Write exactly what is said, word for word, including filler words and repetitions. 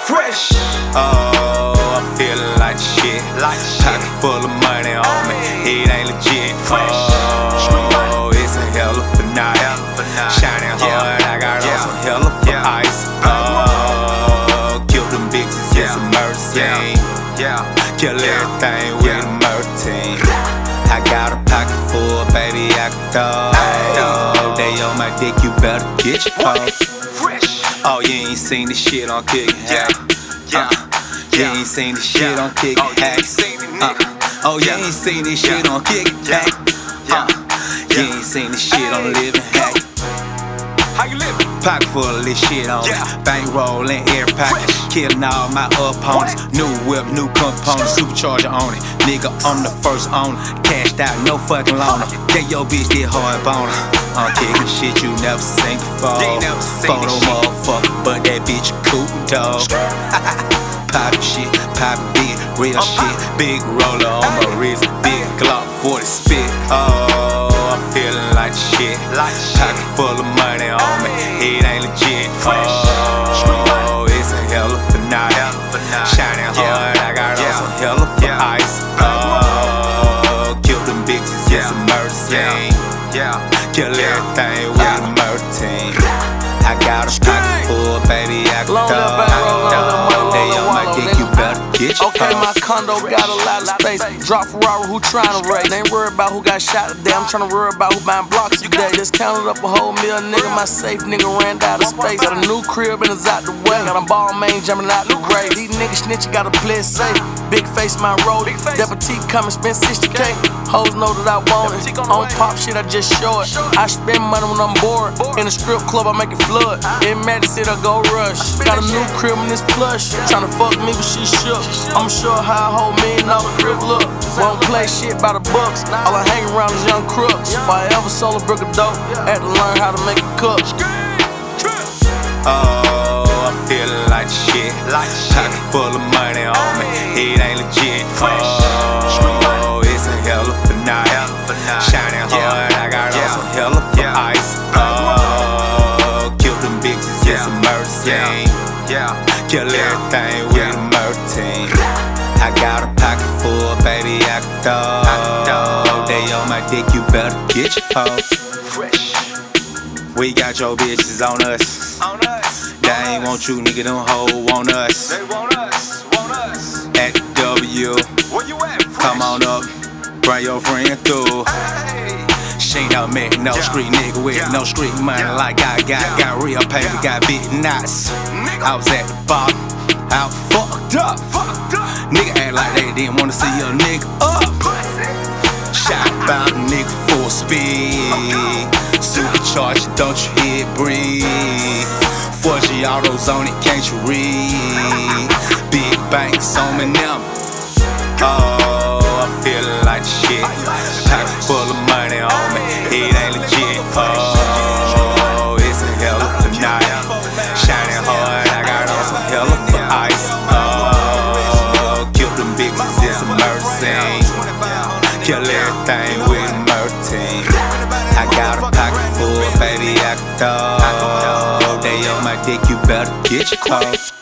fresh. Oh, I'm feeling like shit. Pocket full of money on me, it ain't legit. Oh, it's a hell of a night. Shining hard, I got on some hell of a ice. Oh, kill them bitches, it's a mercy. Kill everything with a murder team. I got a pocket full, baby, I can throw. They on my dick, you better get your hoe. Oh, you ain't seen this shit on Kick Hack. Uh, you ain't seen this shit on Kick Hack. Uh, oh, you ain't seen this shit on Kick Hack. Uh, you ain't seen this shit on Living Hack. How you living? Pocket full of this shit on it. Bankroll in every pocket. Killing all my opponents. New whip, new component. Supercharger on it. Nigga, I'm the first owner. Cashed out, no fucking loaner. Get your bitch, get hard boner. I'm kicking shit you never seen before. Photo motherfucker, but that bitch a cool dog. Poppin' shit, poppin' big, real shit. Big roller on my wrist. Big Glock forty spit. Oh, I'm feeling like shit. Pocket full of money on me, it ain't legit. Oh, it's a hell of a night. Shining hard, I got on some hell of a ice. Oh, kill them bitches, it's a murder scene. Kill everything with a murder team. I got a pocket full, baby, I can throw. They on my dick, you better get your Okay, my condo got a lot of space. Drop Ferrari, who tryna race? Ain't worried about who got shot today. I'm tryna worry about who buying blocks today. Just counted up a whole meal, nigga. My safe nigga ran out of space. Got a new crib and it's out the way. Got a ball main jumping out the grave. These niggas snitchin', gotta play it safe. Big face, my road. Deputy coming, spend sixty K. Hoes know that I want it. On pop shit, I just show it. I spend money when I'm bored. In a strip club, I make it flood. In Madison, I go rush. Got a new crib and it's plush. Tryna fuck me, but she shook. I'm sure how a whole million dollar crib look. Won't play shit by the books. All I hang around is young crooks. If I ever sold a brick of dope, had to learn how to make it cook. Oh, I'm feeling like shit. Pocket full of money on me, it ain't legit. Oh, it's a hell of a night. Shining hard, I got on some hell of a ice. Oh, kill them bitches, it's a murder scene. Kill everything with a murder team. I got a pocket full, baby, I can throw. They on my dick, you better get your hoe. We got your bitches on us. They ain't want you, nigga, them hoes want us. They want us, want us. At the W, Where you at? come on up, bring your friend through. Hey. She ain't never met no street nigga with no street money like I got. Got real paper, got big knots. I was at the bottom, I was fucked up. Nigga act like they didn't wanna see a nigga up. Shot about a nigga full speed. Supercharged, don't you hear it breathe? four G autos on it, can't you read? Big banks on me now. Oh, I'm feeling like shit. Pocket full of money on me, it ain't legit. Oh, it's a hell of a night. Shining hard, I got on some hell of a ice. Oh, kill them bitches, it's a murder scene. Kill everything with a murder team. I got a pocket full, baby, I can throw. They on my dick, you better get your hoe.